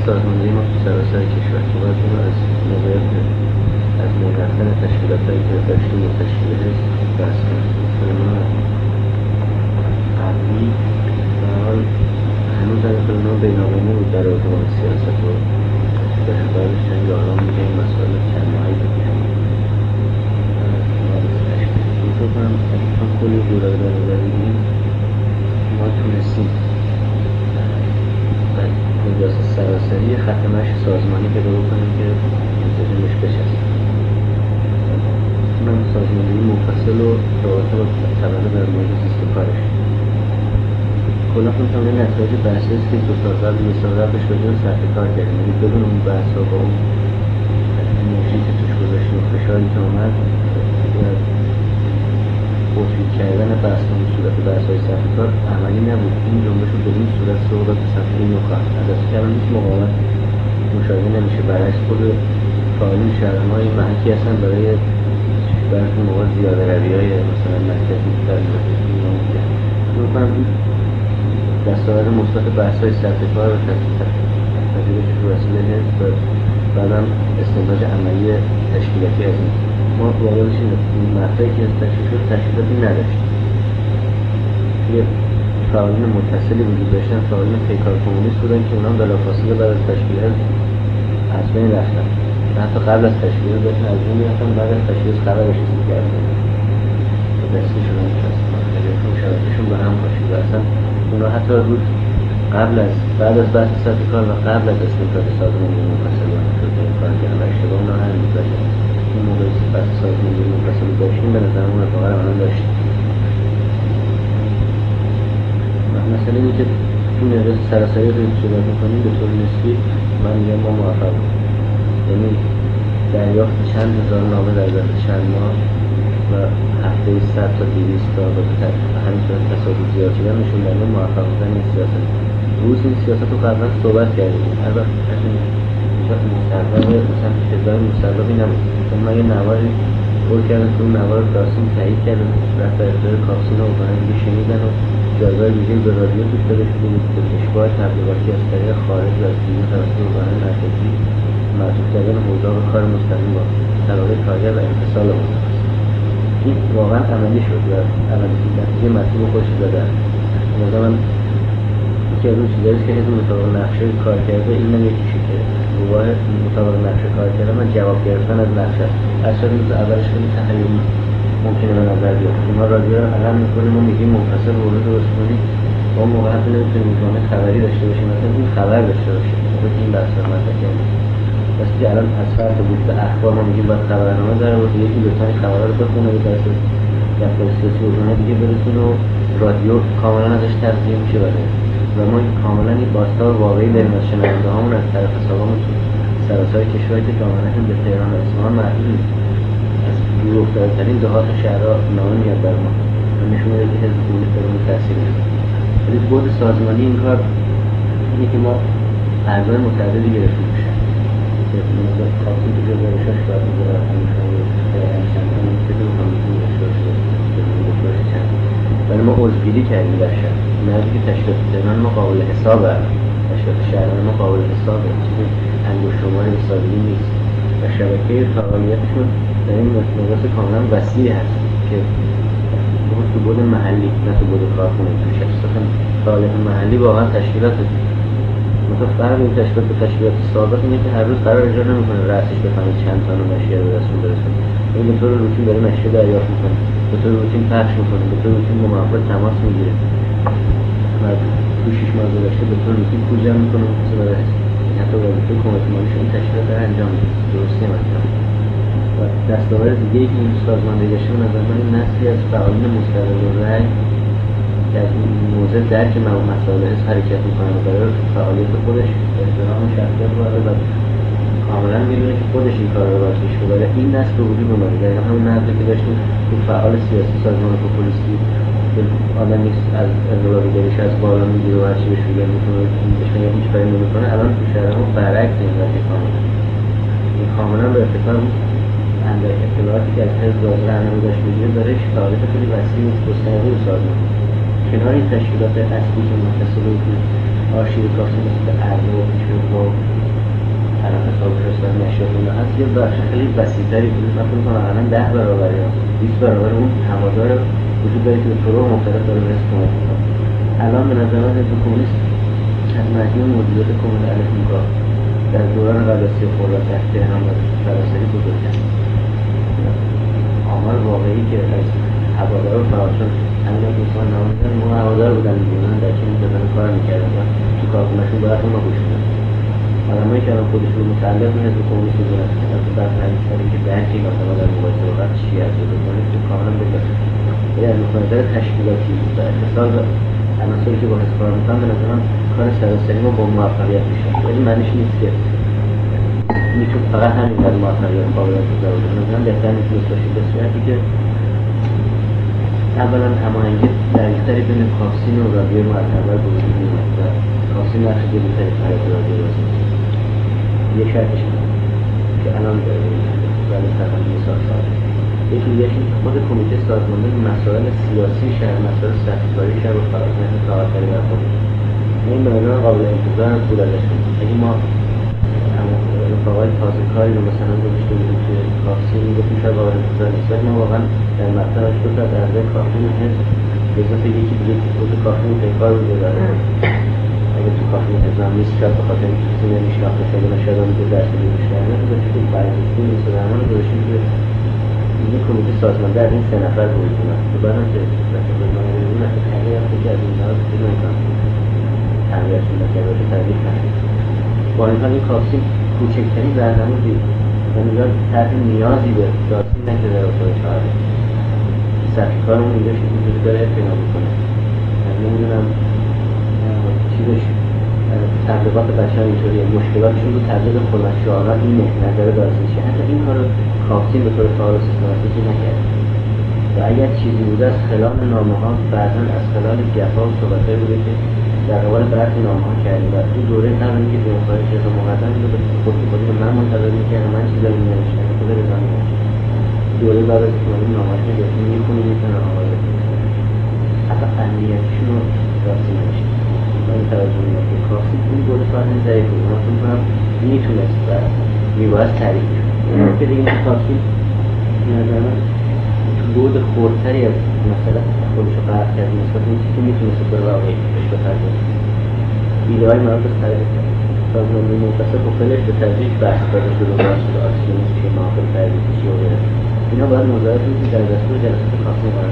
سازماندهی ما تو سراسر کشور که باید اون از موقعیت از بین رفتن تشکیلات‌هایی که داشتیم و تشکیل حزب بحث کنیم. ما قبلی به حال هنوز در ما بینابینی بود در ارتباط سیاست و بعدش چند یاران میگه این مسائل کلمه‌هایی که پیش فکر کنم تا کلی دوره رو ببینیم ما تونستیم مجاز سراسری خط مشی سازمانی پیدا بکنیم که منتظمش بچسبیم. اونم سازماندهی منفصل و رابطه با طبقه در مورد زیست و کارش. کلا خودم نتایج بحثی است که 2 سال قبل 1 سال قبلش راجع به سطح کار کردیم، یعنی بدون اون بحث‌ها با اون انرژی که توش گذاشتیم و فشاری که اومد توصیف کردن بحث به صورت بحث‌های سطح کار عملی نبود. این جنبش رو به این صورت صحبت به سطح نخواهد از کردن هیچ مقاومت مشاهده نمیشه. برعکس خود فعالین شهرنمای محکی هستن برای برخی موقع زیاده روی‌های مثلا مرکزی در می‌کنم دستاورد مثبت بحث‌های سطح کار و تجربه‌اش رو وسیله حزب و بعدم استنتاج عملی تشکیلاتی از این ما واقعاًش این مقطعی که تشکیل شد تشکیلاتی نداشتیم. یه فعالین متصلی وجود داشتن، فعالین پیکار کمونیست بودن که اونا بلافاصله بعد از تشکیل از بین رفتن. حتی قبل از تشکیل داشتن از بین رفتن، بعد از تشکیل خبرش رسید کردن و دستشون هم شبکه‌شون به هم پاشید و اصلا اونا حتی روز قبل از بعد از بحث سطح کار و قبل از استنتاج سازماندهی منفصل شده کار کردن و اشتباه اونا هم می‌ذاشتن. این موقعی که بحث سازماندهی منفصل داشتیم به نظر اون اتفاقا رو داشتیم. مثلا اینکه تو نوشت سراسری رو صحبت می‌کنیم به طور نسبی من میگم ما موفق بودیم. یعنی دریافت چند هزار نامه در ظرف چند ماه و هفته 100 تا 200 تا به همین صورت تصادف زیاد شدن نشون دهنده موفق بودن این سیاست. روز این سیاست رو قبلا صحبت کردیم. هر وقت مستقبل مثلا چیزای مستقبلی نبود. چون من یه نواری پر کردم که اون نوار رو داستان تایید کردم رفت در اختیار کافسین و بانه دیگه شنیدن و جایگاه ویژه به رادیو توش داده شده بود که کشف‌های تبلیغاتی از طریق خارج و از بیرون توسط بانه مرکزی معطوف کردن حوزه به کار مستقیم با طبقه کارگر و انفصال آمده است. این واقعا عملی شد و عملی نتیجه مطلوب خودش داده است. مثلا من یکی از اون چیزایی که حزب مطابق نقشه کار کرده این نمیشه که گواه مطابق نقشه کار کرده من جواب گرفتن از نقشه از روز اولش خیلی تخیلی ممکنه به نظر بیاد. ما رادیو رو علم میکنیم و میگیم منفصل ورود درست کنیم و اون موقع حتی نمیتونیم میتونه خبری داشته باشیم مثلا این خبر داشته باشیم مثلا این بحث رو مطرح کردیم. بس که الان از فرق بود به اخبار ما میگیم باید خبرنامه داره و یکی دو تا خبرها رو بخونه به دست دفتر سیاسی و دیگه برسونه و رادیو کاملا ازش تغذیه میشه و ما کاملا این باستاب واقعی داریم از شنونده هامون از طرف حسابامون تو سراسر کشوری که کاملا هم به تهران و اصفهان محدود نیست. از دور افتاده‌ترین دهات شهرها نامه میاد بر ما و نشون میده که حزب کمونیست داره اون تاثیر میذاره. ولی بعد سازمانی این کار اینه که ما اعضای متعددی گرفتیم میشه که مثلا کافی که گزارشاش باید میذاره ولی ما عضوگیری کردیم در شهر نزدیک که تشکیلات تهران ما قابل حسابه، تشکیلات شهران ما قابل حسابه، چیزی انگشت شماری به سادگی نیست و شبکه فعالیتشون در این مقیاس کاملا وسیع هست که تو بود محلی نه تو بود کارخونه تو شخصیت فعالیت محلی واقعا تشکیلات مثلا فرق این تشکیلات به تشکیلات سابق اینه که هر روز قرار اجرا نمیکنه رأسش بفهمه چند تا نشریه به دستون برسونه. این به طور روتین داره نشریه دریافت میکنه، به طور روتین پخش میکنه، به طور روتین با مافوق تماس میگیره و تو 6 ماه گذشته به طور روتین پول جمع میکنه مثلا حتی وظیفه کمک مالیش این تشکیلات داره انجام میده. درستی مثلا و دستاورد دیگه ای که این سازماندهی داشته به نظر من این نسلی از فعالین مستقل الرأی که از موضع درک مسائل حزب حرکت میکنه و برای فعالیت خودش احترام شخصیت وارد و کاملا میدونه که خودش این کار رو باید پیش ببره. این نسل به وجود اومده. دقیقا همون نسلی که داشتیم تو فعال سیاسی سازمان پوپولیستی که آدم نیست از انقلابیگریش از بالا میگیره و هرچی بهش بگن میکنه بهش میگه هیچ کاری نمیکنه. الان تو شهرمون برعکس این قضیه این کاملا به ارتکاب اندر اطلاعاتی که از حزب راهنمایی داشت میگیره داره فعالیت خیلی وسیع و گسترده و سازمان کنار این تشکیلات اصلی که متصل به آرشیو کافی مثل ارزو و پیشرو از نشریات اونها هست یه بخش خیلی وسیع‌تری بود. من فکر می‌کنم الان 10 برابر یا 20 برابر اون هوادار وجود داره که به طرق مختلف داره به اسم کمک می‌کنه. الان به نظر من حزب کمونیست از مجموع موجودات کمونیست الکتریکا در دوران قبل از خرداد در تهران و سراسری بزرگتر آمار واقعی که از هوادارا و فراشان همین دوستان نامزدن ما هوادار بودن می‌دونن در چنین زمانی کار می‌کردن و تو کارخونه‌شون باید اون رو گوش بدن. آدمایی که الان خودشون متعلق به حزب کمونیست بودن که در پنج سالی که درکی مثلا در مقایسه با وقت چی از حزب کمونیست تو کاملا بگذاشت. یعنی از نظر تشکیلاتی و اتصال به عناصری که با حزب کار می‌کنن به نظر من کار سراسری ما با موفقیت میشه. ولی معنیش نیست که میتونه فقط همین قدر موفقیت قابلیت داره. مثلا بهتر نیست باشید به صورتی که اولا هماهنگی دقیق‌تری بین کافسین و رادیو معتبر به وجود میاد و کافسین نقش جدی‌تری برای رادیو بازی می‌کنه. یه شرطش که الان برای تقاضای سازمان یکی دیگه این خود کمیته سازماندهی مسائل سیاسی شهر، مسائل سختگیری شهر و فرازمند فعال‌تری در خود این به نظر قابل انتظار بود ازش. اگه ما رفاقای تازه کاری رو مثلا گذاشته بودیم توی کافسین میگفتیم شاید قابل انتظار نیست، ولی ما واقعا در مقطعش دو تا از اعضای کافسین حزب به اضافه یکی دیگه که خود کافسین پیکار رو داره. اگه تو کافسین حزب هم نیست شاید بخاطر اینکه کسی نمیشناخته شده نشاید هم دو درس بیش کرده گذاشته که برگزیدی نیست و درمان رو گذاشتیم که این کمیته سازمانده از این 3 نفر بود اومد که بعدم که رفاقای این نفر تغییر رفته که از این نهاد که نمیتونم تغییرشون نکرده باشه تغییر نشد. با این حال این کافسین کوچکترین برنامه دید و میاد تحت نیازی به دارسین نکرده در اتاق فعاله سخی کارمون اینجا شد وجود داره پیدا میکنه. نمیدونم چیزش تبلیغات بچه ها اینطوریه مشکلاتشون رو تبلیغ خودش شعارات اینه نظر دارسین شه. حتی این کار رو کافسین به طور فعال و سیستماتیکی نکرد و اگر چیزی بوده از خلال نامه ها بعضا از خلال گفا و صحبت‌هایی بوده که در قبال برخی نامه ها کردیم و تو دوره قبل اینکه جمهوری اسلامی مقدم رو به خود به من منتظر می‌کردم من چیزایی نمی‌نوشتم خود رضا می‌نوشت دوره بعد از که من نامه‌اش می‌گرفتیم می‌خونیم می‌تونم آواز بکنم حتی امنیتیشون رو راسی نوشت و این توجه می‌کنم که کافی این دوره فرد ضعیف بود من فکر می‌کنم می‌تونست و می‌باید تعریف که دیگه این کافی نظرم بود خردتری از مثلا خودشو قرار کرد نسبت این چیزی که میتونست به واقعی بهش بپردازه. ایده های مربوط به سازماندهی منتصب و فعلش به تدریج بحث داده شده و بحث شده آکسیونیستی که معاقل تردیدیشی و غیره اینا باید مزایت میشه در دستور جلسات کافین قرار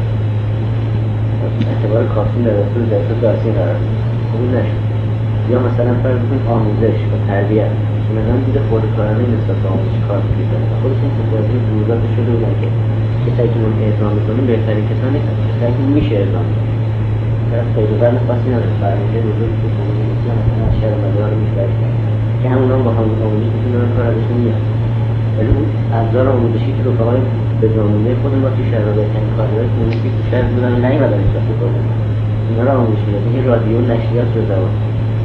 اعتبار کافین در دستور جلسات دارسین قرار خوبی نشد. یا مثلا فرض بکنید آموزش و تربیت که مثلا دیده خود کارانه نسبت به آموزش کار می‌کنه خودشون متوجه ضرورت شده بودن که کسایی که ما اعزام می‌کنیم بهترین کسانی نیستن کسایی که میشه اعزام کنیم طرف خیلی برن خاصی نداره فرمانده بزرگ که کمونیستی مثلا از شهر مدار رو می‌برد که همون با همون آموزش می‌تونن کار ازشون میاد ولی اون ابزار آموزشی که رفقای به زمانه خود ما توی شهر بهترین کارگرای کمونیستی تو شهر بودن نیومدن این وقت بکنن اینا رو آموزش میدن این رادیو نشریات رو زبان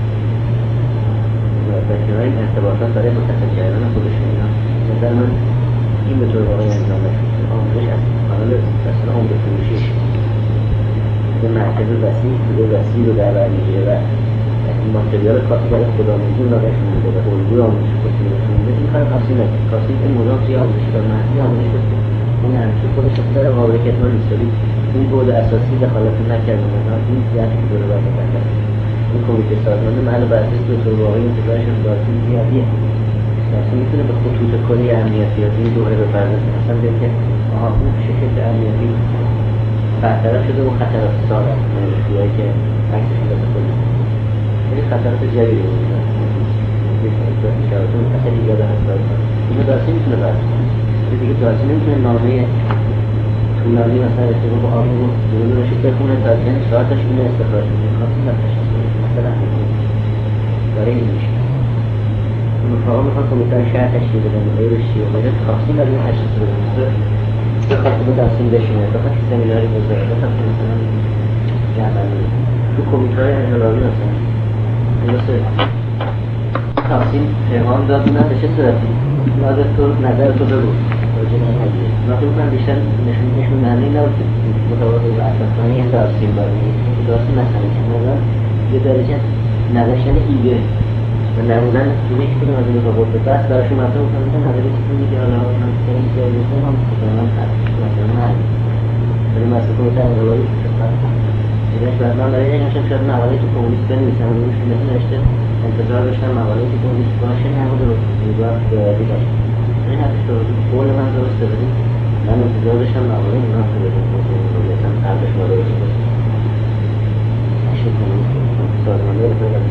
و کنار ارتباطات برای متصل کردن خودشون اینا نظر من این به طور واقعی انجام نشد. آموزش از کانال مثلا عمر فروشیش به مرکز وسیع رو در بر میگیره و ماتریال کافی برای خودآموزی رو نگهش میده و الگوی آموزش خودشون نشون میده. این کار کافی نکرد. کافی این مدام توی آموزش و محضی آموزش بده این همیشه خودش داره قابل کتمان نیست ولی این بود اساسی دخالت نکرد مثلا این زیادی که دوره باید نکرد. این کمیته سازمانده محل بحثی به طور واقعی انتظارشون دارسین زیادیه. دارسین میتونه به خطوط کلی امنیتی از این دوره بپردازه مثلا بگه که اون شکل امنیتی برطرف شده و خطرات ساده نشویایی که عکسشون داده کنید یعنی خطرات جدیدی بودن شرایطون اصلا دیگه هست اینو دارسین میتونه برطرف دیگه دارسین نمیتونه نامه طولانی مثلا ارتباط با آقای رو درون رشید بخونه تا از یعنی شرایطش اینو استخراج میکنه خاصی نتشکل مثلا داره این میشه اون رفاقا میخوان کمیته شهر تشکیل بدن و غیرش چیه و غیره خاصی برای این تشکیل بدن بخواد به دارسین بشینه بخواد که سمیناری بذاره بخواد که مثلا جمعی تو کمیته های انقلابی مثلا درسته دارسین پیغام داد نه به چه صورتی نظر تو بگو ناخی بکنم بیشتر نشون معنی نبود متوازه و اساسانی این دارسین برمی دارسین مثلا که نظر یه درجه نداشتن ایده و نمودن یک کدوم از این قطب بس براشون مطمئن بکنم مثلا حضرت چیزی میگه حالا من کنم که بکنم هم مثلا مثلا من ولی مثلا کنم انقلابی شد من برای یک همچنین شاید مقاله تو کمونیست بنویسم و روش نوشته انتظار داشتم مقاله تو کمونیست باشه نمود رو دیگاه بیادی باشه این حرفش رو قول من درسته بدیم من انتظار داشتم مقاله اینا رو بدیم مثلا قبلش ما درست باشه نشد کمونیست سازمانده رو باید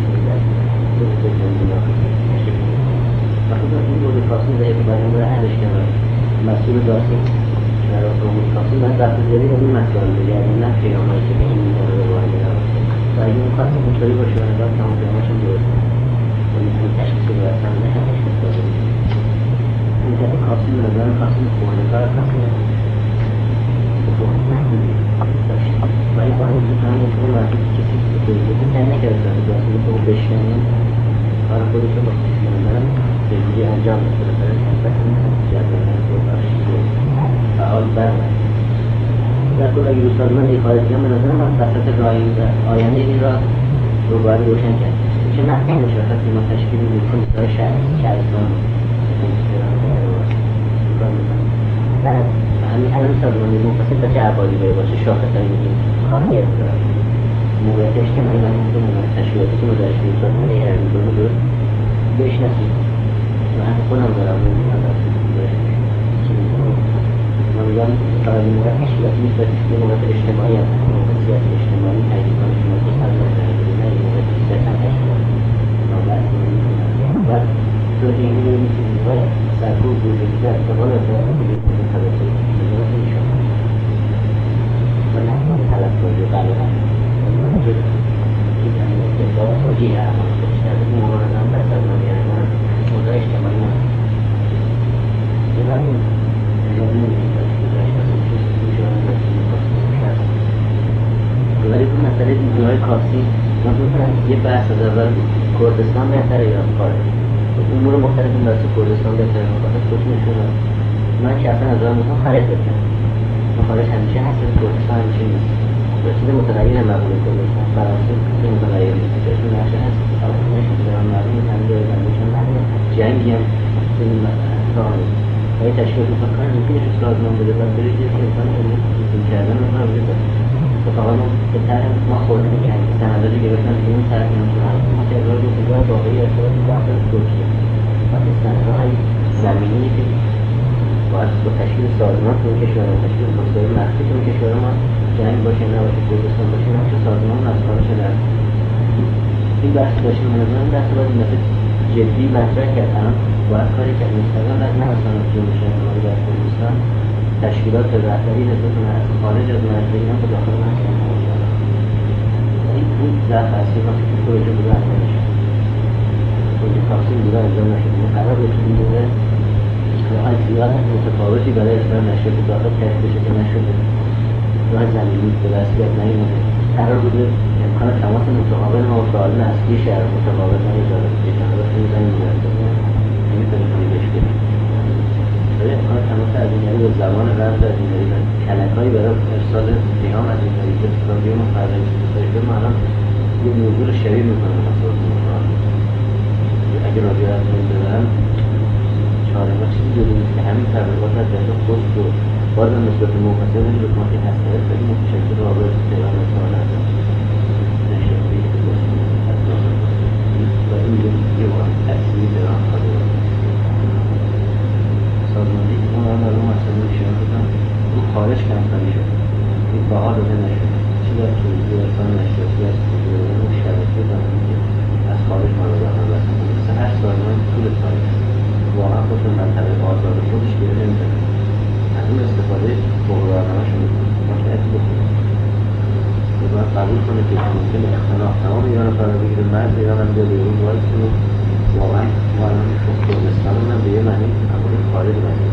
و خود این بود کاسی زیر باید برای حلش کنم مسئول داسی برای قومون کاسی من دفت زیادی به این مسئله بگردیم نه قیامایی که به این میدانه به باید نرسته و اگه اون کاسی اینطوری باشه و نگاه تمام قیاماشون درسته و میتونی تشکیسی رو اصلا نه هم تشکیس داده این که کاسی به نظرم کاسی خورده کار کاسی و این باید بکنم میتونه مرکز کسی که این تن نکرده داسی به خود بشنیم کار خودش رو با کشیدن دارم خیلی انجام میکنه برای این جدوانه رو برشیده فعال برمید در کل اگه دوستان من ای خارجی هم به نظرم من وسط آینده این را رو باید روشن کرد چه مقنع مشخص ما تشکیل میکنیم کنیستان شهرستان و همین الان سازمان منفصل تا چه عبالی باشه شاخص هایی میگیم خواهی دارم موقعیت اجتماعی من میگم موقعیت تشکیلاتی که مدرش میگم من ای هر میگم درست بشناسید و حتی خودم دارم من دارم من میگم فقط این موقعیت تشکیلاتی نیست باید یه موقعیت اجتماعی هم موقعیت سیاسی اجتماعی تحریک کنه شما که از نظر نه یه موقعیت سیاسی هم تشکیلاتی نابرد و تو این میگیم باید سرکوب وجودی در ارتبال ارتباط بگیریم خلاصه نظرات این شما و نحن طلب کنید و قلب هم این همین اتفاق توجیه اعمال بیشتر این مورد هم بس از من یعنی من موضوع اجتماعی هم این ولی اون مسئله دیدگاه کاسی من می‌کنم یه بحث از اول کردستان بهتره یا خارج امور مختلف این بحث کردستان بهتره مقاطع کشمشون من شخصا از آن می‌کنم خارج بکنم خارج همیشه هست کردستان همیشه نیست چیز متغیر مقبول کردستان فرانسه چیز متغیر نیست چون نقشه هست اما نشه دارم مقبول همیشه چون مقبول جنگی هم این اتفاق نیست و این تشکیل می‌کنم ممکنه که سازمان بده و برای که امکان این کردن رو هم بده اتفاقا به طرح ما خورده می‌کنیم سنداجی گرفتن که این طرح می‌کنم ما تقرار رو بگوه واقعی ارتباط داخل ترکیه وقتی سندهای زمینی که باید با تشکیل سازمان تو این کشور تشکیل مسائل مخفی تو این کشور ما جنگ باشه نباشه کردستان باشه نقش سازمان از کارش در این بحث داشته من از این بحث باید این دفعه جدی مطرح کرد الان باید کاری کرد مستقل از نه اصلا جمعه شهرمانی در کردستان تشکیلات رهبری نسبت از خارج از مرزهای ایران به داخل مرزهای ایران این ضعف اصلی وقتی که پروژه بوده انجام نشد پروژه تقسیم بوده انجام نشد قرار بود این دوره راه زیاد متفاوتی برای اصلاح نشد داخل کشف بشه که نشده راه زمینی به دستیاب نیومده قرار بوده امکان تماس متقابل ما و سوالین اصلی شهر متقابل ما ایجاد بشه جنباش این زمین می‌رسه نمی‌تونیم پیداش کنیم برای امکان تماس از این یعنی به زبان رمز از این یعنی کلک‌هایی برای ارسال پیام از این یعنی که تکراری مفرد داشته ما الان یه موضوع رو شبیه می‌کنم اصلا اگه راجع از این ببرم چاره ما چیزی جدی نیست که همین تبلیغات از دست خود رو باز هم نسبت موقعیت این رکماتی هسته‌ای خیلی متشکل رابط تهران اصلا هستم نشدهی که باشیم از داخل و این یه وقت اصلی تهران خواهده سازمانی که اون هم رو مسئله نشان بودم رو خارج کمتری شد این باها داده نشد چی در توضیح اصلا نشدی از توضیح و شبکه زمانی که از خارج ما رو دارم بسن مثل هر سازمان طول تاریخ واقعا خودتون منطقه آزاد خودش گره نمیدن از اون استفاده بغرارنامه شده مطلعت بکنید باید قبول کنه که ممکن اختناق تمام ایران فرا بگیره مرز ایران هم بیاد ایران باید کنه واقعا ما الان کردستان هم به یه معنی امور خارج معنی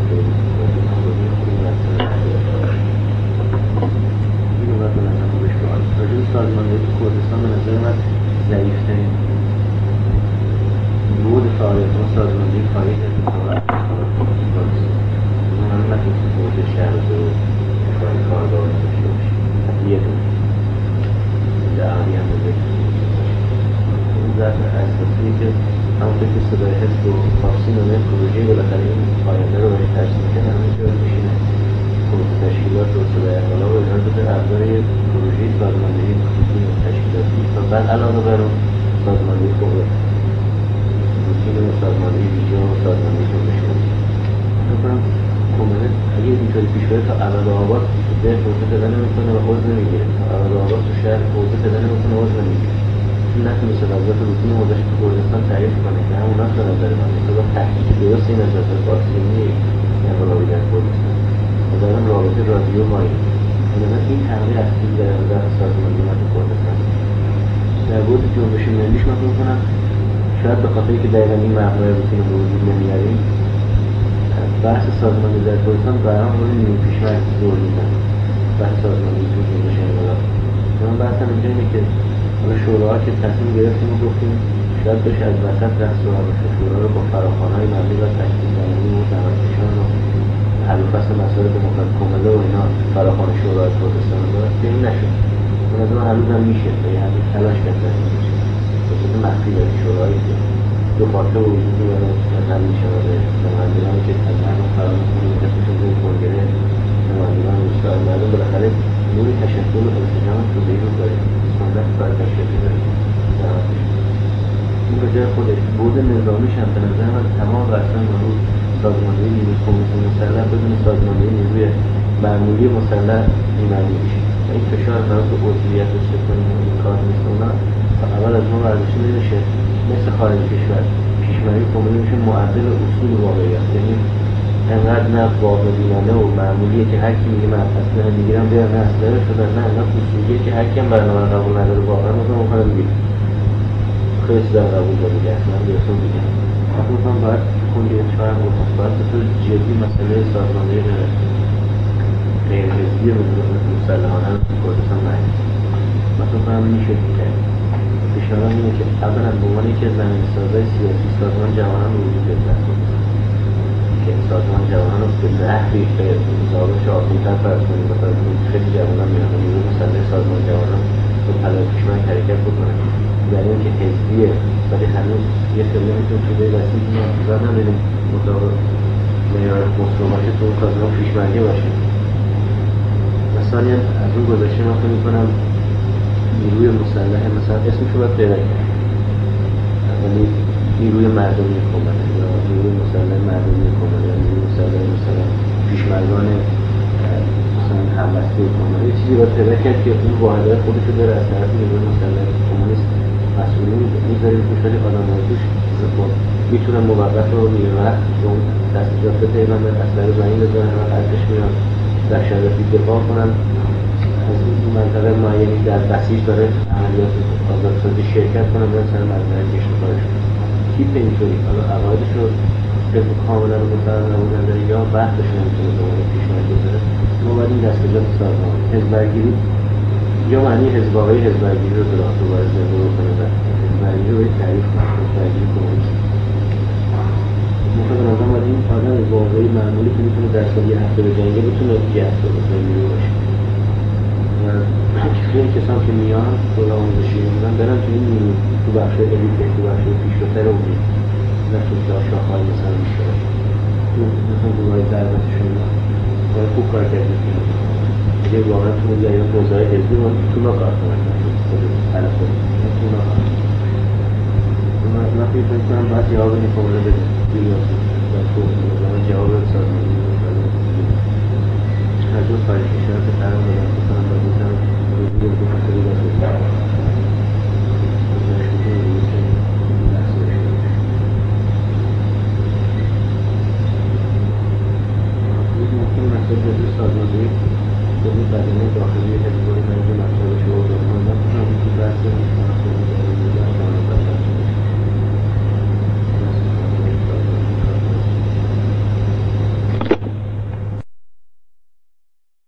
این رو باید به نظر ما بهش بخواهد راجب سازماندهی کردستان به نظر من ضعیفترین بود فعالیت ما سازماندهی خارج از مطابقت اون همه نتونست بود شهر رو افراد کارگاه داشته باشه حتی یه دونه دعامی هم بزرگ این ضعف اساسی که همونطور که صدای حزب و خاصی نامه پروژه بالاخره این آینده رو برای ترسیم کردن همینجا بشینه کمیته تشکیلات و صدای انقلاب و اینا رو بده ابزار پروژه سازماندهی روتین و تشکیلاتی و بعد علاوه بر اون سازماندهی کبرا روتین و سازماندهی ویژه و سازماندهی جنبش ملی. فکر کنم کمیته اگه اینطوری پیش بره تا ابدآباد به حوزه پیدا نمیکنه و عضو نمیگیره، تا ابدآباد تو شهر حوزه پیدا نمیکنه و عضو نمیگیره، چون نتونسته وضعیت روتین حوزه‌اش تو کردستان تعریف کنه که هموناست به نظر من مثلا تحقیق درست این از وسط باکسینی انقلابی در کردستان مثلا رابطه رادیو مایی مثلا این تغییر اصلی در وضع سازماندهی تو کردستان در بود جنبش ملیش من فکر کنم شاید به خاطری که دقیقاً این مبنای روتین رو به وجود نمیاریم بحث سازماندهی در کردستان برام روی نیمه پیش‌مرگ دور میدن بحث سازماندهی تو جنبش انقلاب. من بحثم اینجا اینه که حالا شوراها که تصمیم گرفتیم و گفتیم شاید بشه از وسط دست رو بشه شورا رو با فراخوان‌های مبنی و تشکیل زمینی و زمانکشان و حل و فصل مسائل دموکرات کامله و اینا فراخوان شورای کردستان رو دارد که این نشد. من از اون هنوز هم میشه و یه هنوز تلاش کرده میشه به صورت مخفی داری شورایی که دو پارچه و وجود رو تبدیل شده نمایندگانی که از مردم فرار می‌کنه و دستشون زیر کنگره نمایندگان روستای مردم بالاخره نوعی تشکل و التزام تو بیرون داره سنت باید تشکیل داره این به جای خودش بود نظامیش هم به نظر من تمام ورسان رو سازماندهی نیروی کمیته مسلح بدون سازماندهی نیروی معمولی مسلح بی‌معنی میشه و این فشار برای تو عضویت و سکنی و این کار نیست اونا اول از ما ورزشی نمیشه مثل خارج کشور پیشمری کمیته میشه معدل اصول واقعیت یعنی انقدر نه واقع بینانه و معمولیه که هر کی میگه من اصلا میگیرم بیارم نه اصلا شده نه انقدر اصولیه که هر کی هم برنامه قبول نداره واقعا مثلا ممکنه بگیر خیلی در قبول داره که اصلا بیرسون بگم اصلا من باید کلیه چهارم گفتم باید به طور جدی مسئله سازماندهی غیر حزبی مسلحانه رو تو کردستان نهید مثلا کنم میشه میکرد پیشنهادم اینه که اولا به عنوان یکی از زمینه‌سازهای سیاسی سازمان جوانان رو وجود داشت که سازمان جوانان رو به نحوی به ضابط آسان‌تر فرض کنیم مثلا خیلی جوانان میرن و نیروی مسلح سازمان جوانان به پلای پیشمرگ حرکت بکنن در این که حزبیه ولی هنوز یه خیلی میتون توده وسیع انتظار نداریم مطابق معیار مسلماتی تو اون سازمان پیشمرگی باشه. مثلا از اون گذشته من فکر می‌کنم نیروی مسلح مثلا اسمشو باید پیدا کرد ولی نیروی مردمی کمونه یا نیروی مسلح مردمی کمونه یا نیروی مسلح مثلا پیشمرگان مثلا همبسته کمونه یه چیزی باید پیدا کرد که اون واحدهای خودشو داره از طرف نیروی مسلح کمونیست مسئولین میذاریم توش ولی آدم‌های توش میتونن موقت رو میرن اون دستجات بتایمن به اصلا زمین بزنن و ارتش میرن در شرایطی دفاع کنن از این منطقه معینی در بسیج داره عملیات آزادسازی شرکت کنن برن سر منطقه کشت کارشون تیپ اینطوری حالا عقایدش رو طبق کاملا رو مطلع نبودن داره یا وقتش نمیتونه زمانی پیشنهاد بذاره ما باید این دستجات سازمان حزب‌برگیری یا معنی حزب‌آقایی حزب‌برگیری رو درست دوباره زنده بکنه و حزب‌برگیری رو باید تعریف کنه حزب‌برگیری کمونیست مثلا آدم باید این آدم واقعی معمولی که میتونه در سال یه هفته به جنگه بتونه یه هفته مثلا نیرو باشه و خیلی کسان که میان دوره آموزشی میدن برن تو این نیرو تو بخش الیته تو بخش پیشروتر اونی نه تو شاخه‌های مثلا میشه تو مثلا دوباره ضربتشون باید خوب کار کرده اگه واقعا تو اون جریان حوزه‌های حزبی تو کار کنن خود تلفظ تو کار من فکر می‌کنم باید جواب این کامله بده بیاسی و تو نظام جواب سازمانی هر دو خارج کشور که قرار دادن بکنم باید می‌تونم روزی رو بکنم